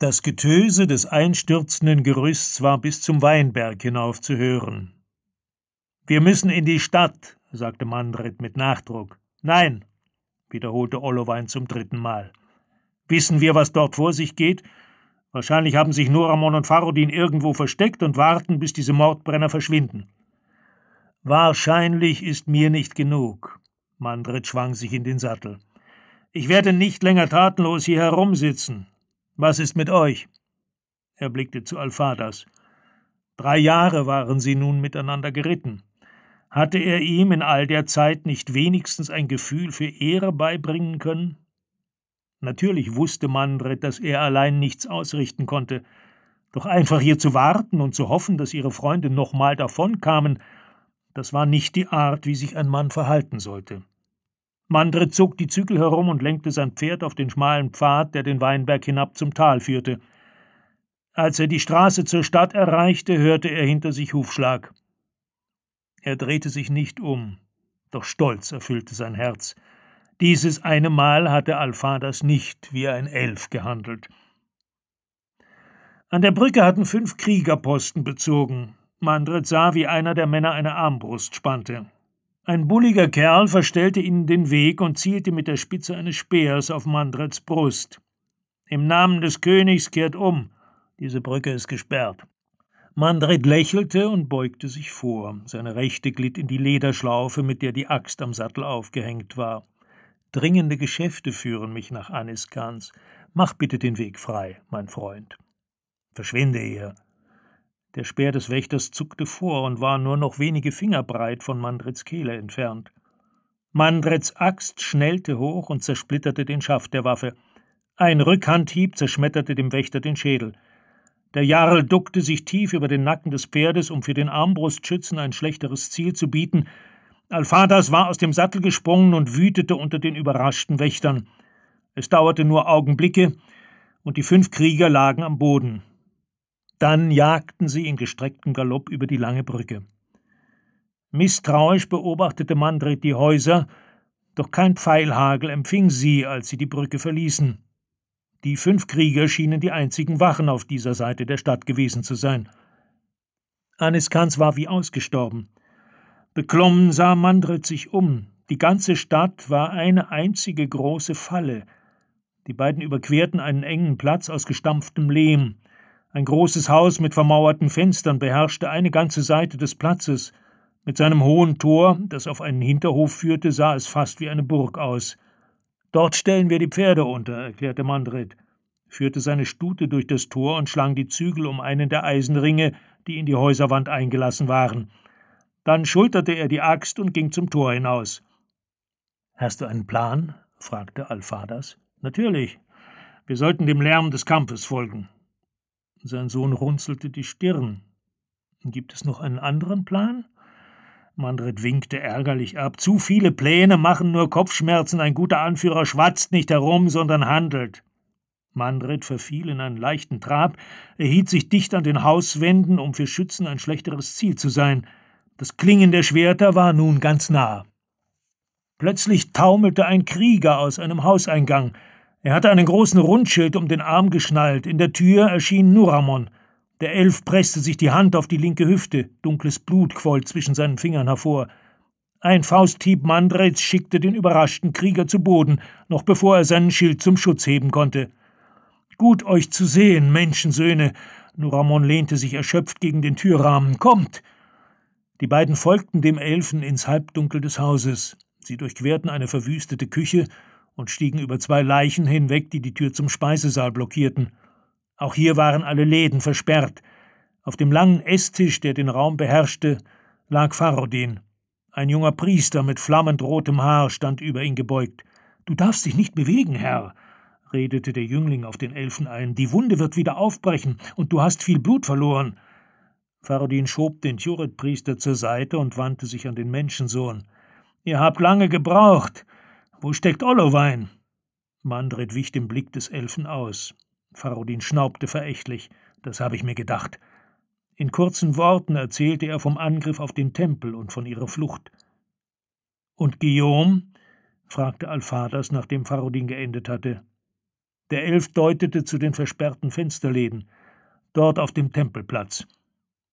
Das Getöse des einstürzenden Gerüsts war bis zum Weinberg hinauf zu hören. »Wir müssen in die Stadt«, sagte Mandred mit Nachdruck. »Nein«, wiederholte Ollowine zum 3. Mal. »Wissen wir, was dort vor sich geht? Wahrscheinlich haben sich Noramon und Farodin irgendwo versteckt und warten, bis diese Mordbrenner verschwinden.« »Wahrscheinlich ist mir nicht genug.« Mandred schwang sich in den Sattel. »Ich werde nicht länger tatenlos hier herumsitzen. Was ist mit euch?« Er blickte zu Alfadas. 3 Jahre waren sie nun miteinander geritten. Hatte er ihm in all der Zeit nicht wenigstens ein Gefühl für Ehre beibringen können? Natürlich wusste Mandred, dass er allein nichts ausrichten konnte. Doch einfach hier zu warten und zu hoffen, dass ihre Freunde nochmal davonkamen, das war nicht die Art, wie sich ein Mann verhalten sollte. Mandred zog die Zügel herum und lenkte sein Pferd auf den schmalen Pfad, der den Weinberg hinab zum Tal führte. Als er die Straße zur Stadt erreichte, hörte er hinter sich Hufschlag. Er drehte sich nicht um, doch Stolz erfüllte sein Herz. Dieses eine Mal hatte Alfadas nicht wie ein Elf gehandelt. An der Brücke hatten 5 Krieger Posten bezogen. Mandred sah, wie einer der Männer eine Armbrust spannte. Ein bulliger Kerl verstellte ihnen den Weg und zielte mit der Spitze eines Speers auf Mandreds Brust. »Im Namen des Königs kehrt um. Diese Brücke ist gesperrt.« Mandred lächelte und beugte sich vor. Seine Rechte glitt in die Lederschlaufe, mit der die Axt am Sattel aufgehängt war. »Dringende Geschäfte führen mich nach Aniskans. Mach bitte den Weg frei, mein Freund.« »Verschwinde hier!« Der Speer des Wächters zuckte vor und war nur noch wenige Finger breit von Mandreds Kehle entfernt. Mandreds Axt schnellte hoch und zersplitterte den Schaft der Waffe. Ein Rückhandhieb zerschmetterte dem Wächter den Schädel. Der Jarl duckte sich tief über den Nacken des Pferdes, um für den Armbrustschützen ein schlechteres Ziel zu bieten. Alfadas war aus dem Sattel gesprungen und wütete unter den überraschten Wächtern. Es dauerte nur Augenblicke, und die 5 Krieger lagen am Boden. Dann jagten sie in gestrecktem Galopp über die lange Brücke. Misstrauisch beobachtete Mandred die Häuser, doch kein Pfeilhagel empfing sie, als sie die Brücke verließen. Die 5 Krieger schienen die einzigen Wachen auf dieser Seite der Stadt gewesen zu sein. Aniskans war wie ausgestorben. Beklommen sah Mandred sich um. Die ganze Stadt war eine einzige große Falle. Die beiden überquerten einen engen Platz aus gestampftem Lehm. Ein großes Haus mit vermauerten Fenstern beherrschte eine ganze Seite des Platzes. Mit seinem hohen Tor, das auf einen Hinterhof führte, sah es fast wie eine Burg aus. »Dort stellen wir die Pferde unter«, erklärte Mandred, führte seine Stute durch das Tor und schlang die Zügel um einen der Eisenringe, die in die Häuserwand eingelassen waren. Dann schulterte er die Axt und ging zum Tor hinaus. »Hast du einen Plan?« fragte Alfadas. »Natürlich. Wir sollten dem Lärm des Kampfes folgen.« Sein Sohn runzelte die Stirn. »Gibt es noch einen anderen Plan?« Mandred winkte ärgerlich ab. »Zu viele Pläne machen nur Kopfschmerzen. Ein guter Anführer schwatzt nicht herum, sondern handelt.« Mandred verfiel in einen leichten Trab. Er hielt sich dicht an den Hauswänden, um für Schützen ein schlechteres Ziel zu sein. Das Klingen der Schwerter war nun ganz nah. Plötzlich taumelte ein Krieger aus einem Hauseingang. Er hatte einen großen Rundschild um den Arm geschnallt. In der Tür erschien Noramon. Der Elf presste sich die Hand auf die linke Hüfte. Dunkles Blut quoll zwischen seinen Fingern hervor. Ein Fausthieb Mandreds schickte den überraschten Krieger zu Boden, noch bevor er seinen Schild zum Schutz heben konnte. »Gut, euch zu sehen, Menschensöhne!« Noramon lehnte sich erschöpft gegen den Türrahmen. »Kommt!« Die beiden folgten dem Elfen ins Halbdunkel des Hauses. Sie durchquerten eine verwüstete Küche und stiegen über 2 Leichen hinweg, die die Tür zum Speisesaal blockierten. Auch hier waren alle Läden versperrt. Auf dem langen Esstisch, der den Raum beherrschte, lag Farodin. Ein junger Priester mit flammend rotem Haar stand über ihn gebeugt. »Du darfst dich nicht bewegen, Herr«, redete der Jüngling auf den Elfen ein. »Die Wunde wird wieder aufbrechen, und du hast viel Blut verloren.« Farodin schob den Tjuret-Priester zur Seite und wandte sich an den Menschensohn. »Ihr habt lange gebraucht. Wo steckt Ollowine?« Mandred wich dem Blick des Elfen aus. Farodin schnaubte verächtlich. »Das habe ich mir gedacht.« In kurzen Worten erzählte er vom Angriff auf den Tempel und von ihrer Flucht. »Und Guillaume?« fragte Alfadas, nachdem Farodin geendet hatte. Der Elf deutete zu den versperrten Fensterläden. Dort auf dem Tempelplatz.